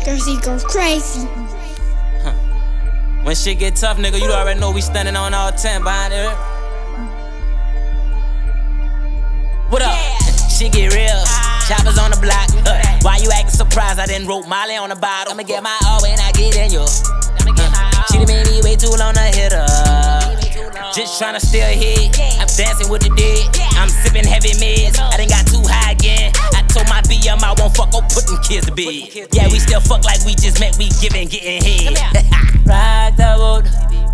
Thirsty go crazy. When shit get tough, nigga, you already know we standing on all 10 behind it. What up? Shit get real. Choppers on the block. Why you acting surprised I didn't wrote Molly on the bottle? I'ma get my all when I get in you. She done made me way too long to hit her. Just tryna still hit. I'm dancing with the dead. I'm sipping heavy meds. I done got too high again. I told my BM I won't fuck, go put them kids to bed. Yeah, we still fuck like we just met, we giving, getting head. Rock the boat,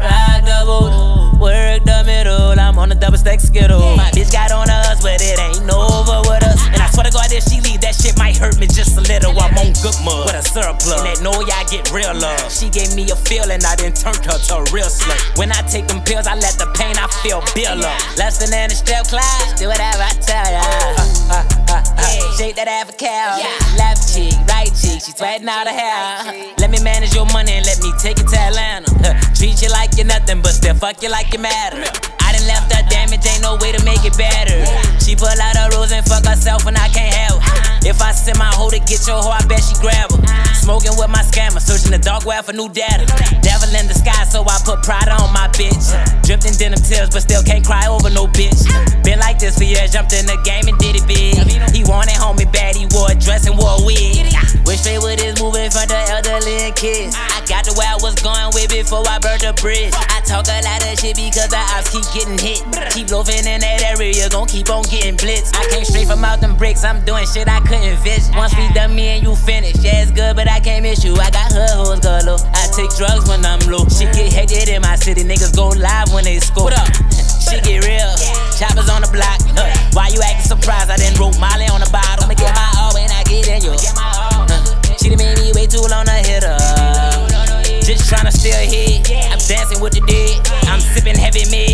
work the middle. I'm on a double stack skittle. My bitch got on us, but it ain't over with us. And I swear to God, if she leave, that shit might hurt me just a little. I'm on good mud with a syrup plug. And that know y'all get real love. She gave me a feeling, I done turned her to a real slut. When I take them pills, I let the pain I feel build up. Less than the strip club, do whatever I tell ya. Shake that ass for cow. Left cheek, right cheek, she sweating out her hair. Let me manage your money and let me take it to Atlanta. Treat you like you're nothing, but still fuck you like you matter. I done left her damage, ain't no way to make it better. She pull out her rose and fuck herself and I can't help. If I send my hoe to get your hoe, I bet she grab her. Smoking with my scammer, searching the dark web for new data. Devil in disguise, so I put Prada on my bitch. Dripped in denim tears, but still can't cry over no bitch. Been like this for years, jumped in the game and did it big. He wanted homie bad, he wore a dress and wore a wig. Went straight with his move in front of elderly and kids. I got to where I was going with before I burned the bridge. I talk a lot of shit because the ops keep getting hit. Keep loafing in that area, gon' keep on getting blitzed. I came straight from out them bricks, I'm doing shit I couldn't vision. Once we done, me and you finished. Yeah, it's good, but I can't miss you. I got her hoes galore. I take drugs when I'm low. Shit get hectic in my city, niggas go live when they score. What up? Shit get real. Choppers on the block. Why you acting surprised I didn't wrote Molly on the bottle? I'ma get my all when I get in you. She done made me way too long to hit her. Just tryna still hit. I'm dancing with the dead. I'm sipping heavy meds.